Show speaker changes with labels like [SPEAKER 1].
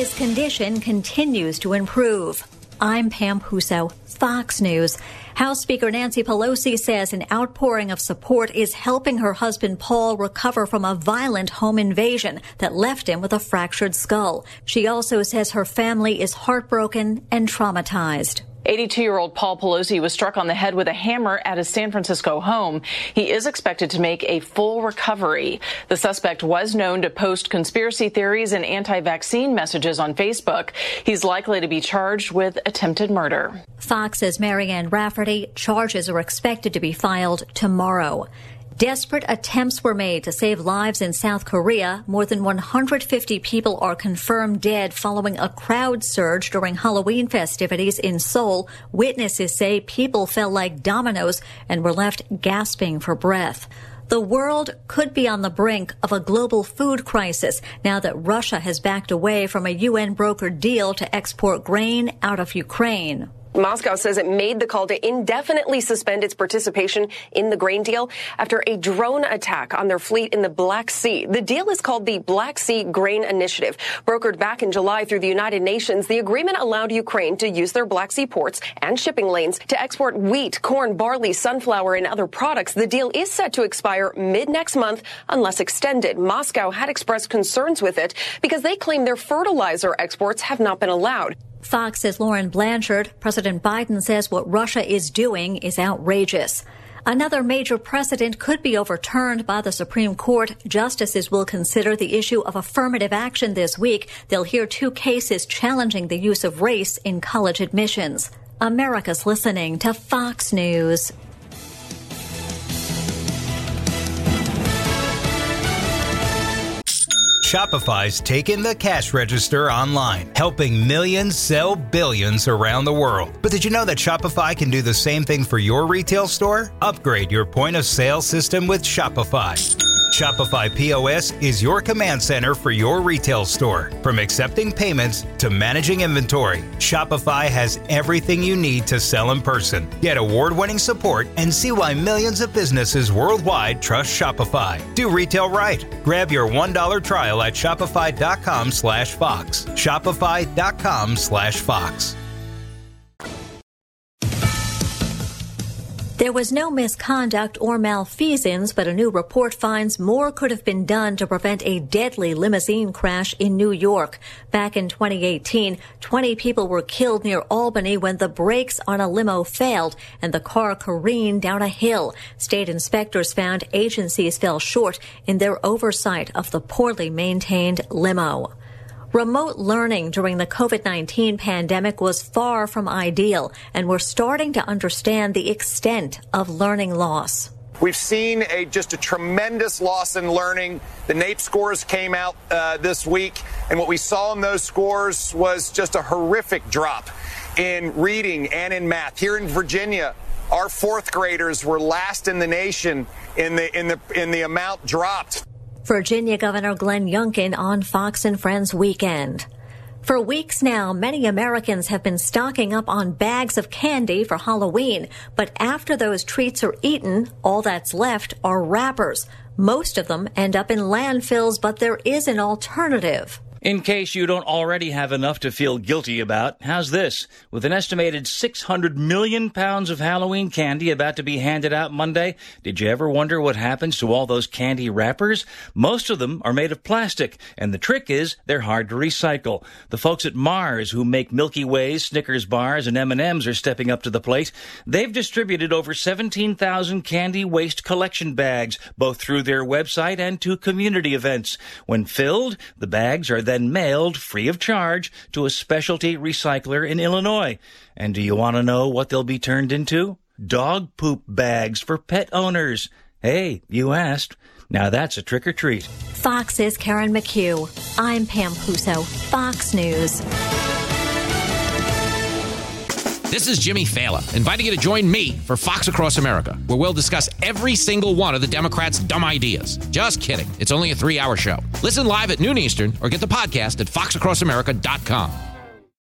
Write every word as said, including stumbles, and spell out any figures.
[SPEAKER 1] His condition continues to improve. I'm Pam Huso, Fox News. House Speaker Nancy Pelosi says an outpouring of support is helping her husband Paul recover from a violent home invasion that left him with a fractured skull. She also says her family is heartbroken and traumatized.
[SPEAKER 2] eighty-two-year-old Paul Pelosi was struck on the head with a hammer at his San Francisco home. He is expected to make a full recovery. The suspect was known to post conspiracy theories and anti-vaccine messages on Facebook. He's likely to be charged with attempted murder.
[SPEAKER 1] Fox's Marianne Rafferty. Charges are expected to be filed tomorrow. Desperate attempts were made to save lives in South Korea. More than one hundred fifty people are confirmed dead following a crowd surge during Halloween festivities in Seoul. Witnesses say people fell like dominoes and were left gasping for breath. The world could be on the brink of a global food crisis now that Russia has backed away from a U N-brokered deal to export grain out of Ukraine.
[SPEAKER 3] Moscow says it made the call to indefinitely suspend its participation in the grain deal after a drone attack on their fleet in the Black Sea. The deal is called the Black Sea Grain Initiative. Brokered back in July through the United Nations, the agreement allowed Ukraine to use their Black Sea ports and shipping lanes to export wheat, corn, barley, sunflower, and other products. The deal is set to expire mid-next month unless extended. Moscow had expressed concerns with it because they claim their fertilizer exports have not been allowed.
[SPEAKER 1] Fox's Lauren Blanchard. President Biden says what Russia is doing is outrageous. Another major precedent could be overturned by the Supreme Court. Justices will consider the issue of affirmative action this week. They'll hear two cases challenging the use of race in college admissions. America's listening to Fox News.
[SPEAKER 4] Shopify's taken the cash register online, helping millions sell billions around the world. But did you know that Shopify can do the same thing for your retail store? Upgrade your point of sale system with Shopify. Shopify P O S is your command center for your retail store. From accepting payments to managing inventory, Shopify has everything you need to sell in person. Get award-winning support and see why millions of businesses worldwide trust Shopify. Do retail right. Grab your one dollar trial at shopify.com slash Fox. Shopify.com slash Fox.
[SPEAKER 1] There was no misconduct or malfeasance, but a new report finds more could have been done to prevent a deadly limousine crash in New York. Back in twenty eighteen, twenty people were killed near Albany when the brakes on a limo failed and the car careened down a hill. State inspectors found agencies fell short in their oversight of the poorly maintained limo. Remote learning during the COVID nineteen pandemic was far from ideal, and we're starting to understand the extent of learning loss.
[SPEAKER 5] We've seen a just a tremendous loss in learning. The NAEP scores came out uh, this week, and what we saw in those scores was just a horrific drop in reading and in math. Here in Virginia, our fourth graders were last in the nation in the in the in the amount dropped.
[SPEAKER 1] Virginia Governor Glenn Youngkin on Fox and Friends Weekend. For weeks now, many Americans have been stocking up on bags of candy for Halloween. But after those treats are eaten, all that's left are wrappers. Most of them end up in landfills, but there is an alternative.
[SPEAKER 6] In case you don't already have enough to feel guilty about, how's this? With an estimated six hundred million pounds of Halloween candy about to be handed out Monday, did you ever wonder what happens to all those candy wrappers? Most of them are made of plastic, and the trick is they're hard to recycle. The folks at Mars, who make Milky Ways, Snickers bars, and M and M's, are stepping up to the plate. They've distributed over seventeen thousand candy waste collection bags, both through their website and to community events. When filled, the bags are then mailed free of charge to a specialty recycler in Illinois. And do you want to know what they'll be turned into? Dog poop bags for pet owners. Hey, you asked. Now that's a trick or treat.
[SPEAKER 1] Fox's Karen McHugh. I'm Pam Puso, Fox News.
[SPEAKER 7] This is Jimmy Fallon, inviting you to join me for Fox Across America, where we'll discuss every single one of the Democrats' dumb ideas. Just kidding. It's only a three-hour show. Listen live at noon Eastern or get the podcast at fox across america dot com.